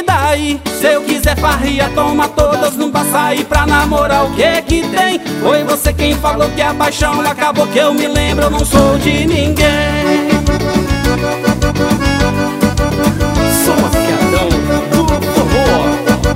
E daí, se eu quiser farria, toma todas, não vai sair pra namorar, o que que tem? Foi você quem falou que a paixão acabou, que eu me lembro, eu não sou de ninguém. Sou afiadão do forró.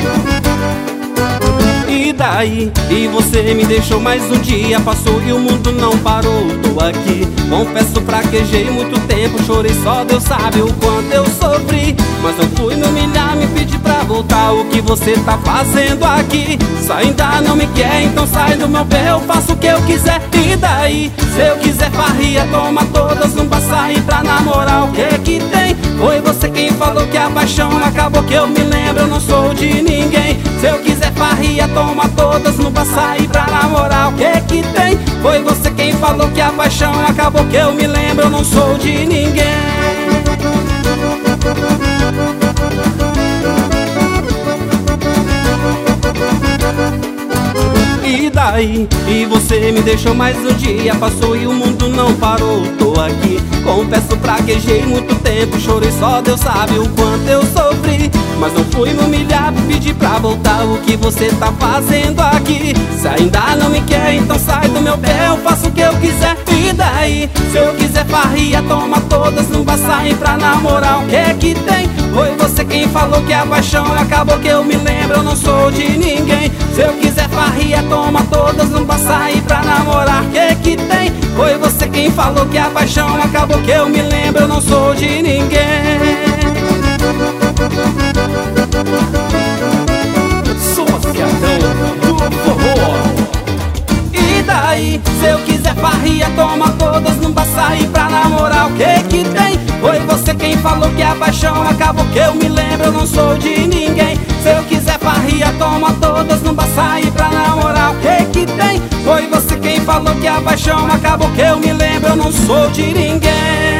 E daí? E você me deixou mais um dia, passou e o mundo não parou, tô aqui. Confesso, fraquejei muito tempo, chorei, só Deus sabe o quanto eu sofri. Mas não fui me humilhar, me pedir pra voltar, o que você tá fazendo aqui? Se ainda não me quer, então sai do meu pé, eu faço o que eu quiser. E daí? Se eu quiser farria, toma todas, não vai sair pra namorar, o que que tem? Foi você quem falou que a paixão acabou, que eu me lembro, eu não sou de ninguém. Se eu quiser farria, toma todas, não vai sair pra namorar, o que que tem? Foi você quem falou que a paixão acabou, que eu me lembro, eu não sou de ninguém. E daí? E você me deixou mais um dia, passou e o mundo não parou, tô aqui. Confesso, fraquejei muito tempo, chorei, só Deus sabe o quanto eu sofri. Mas não fui me humilhar, pedir pra voltar, o que você tá fazendo aqui? Se ainda não me quer, então sai do meu pé, eu faço o que eu quiser. E daí? Se eu quiser farria, toma todas, não vai sair pra namorar, o que que tem? Foi você quem falou que a paixão acabou, que eu me lembro, eu não sou de ninguém. Se eu quiser farria, toma todas, não vai sair pra namorar, o que que tem? Foi você quem falou que a paixão acabou, que eu me lembro, eu não sou de ninguém. Sou afiadão do forró. E daí? Se eu quiser farria, toma todas, não vai sair pra namorar, o que que tem? Foi você quem falou que a paixão acabou, que eu me lembro, eu não sou de ninguém. Se eu quiser farria, toma todas, não vai sair pra namorar, o que que tem? Foi você quem falou que a paixão acabou, que eu me lembro, eu não sou de ninguém.